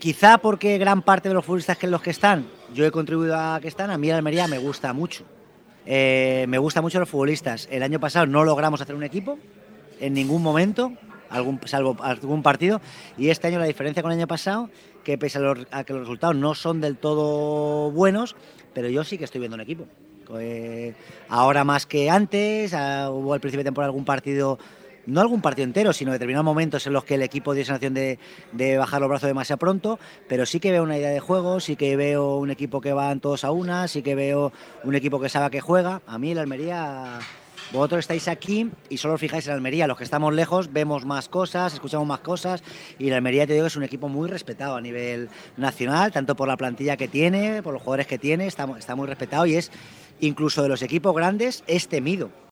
Quizá porque gran parte de los futbolistas que los que están, yo he contribuido a que están, a mí el Almería me gusta mucho. Me gusta mucho los futbolistas. El año pasado no logramos hacer un equipo en ningún momento, salvo algún partido, y este año la diferencia con el año pasado, que pese a que los resultados no son del todo buenos, pero yo sí que estoy viendo un equipo. Ahora más que antes, hubo al principio de temporada algún partido, no algún partido entero, sino determinados momentos en los que el equipo dio sensación de bajar los brazos demasiado pronto, pero sí que veo una idea de juego, sí que veo un equipo que van todos a una, sí que veo un equipo que sabe a qué juega. A mí el Almería, vosotros estáis aquí y solo os fijáis en Almería, los que estamos lejos vemos más cosas, escuchamos más cosas, y el Almería, te digo, es un equipo muy respetado a nivel nacional, tanto por la plantilla que tiene, por los jugadores que tiene, está muy respetado, y es, incluso de los equipos grandes, es temido.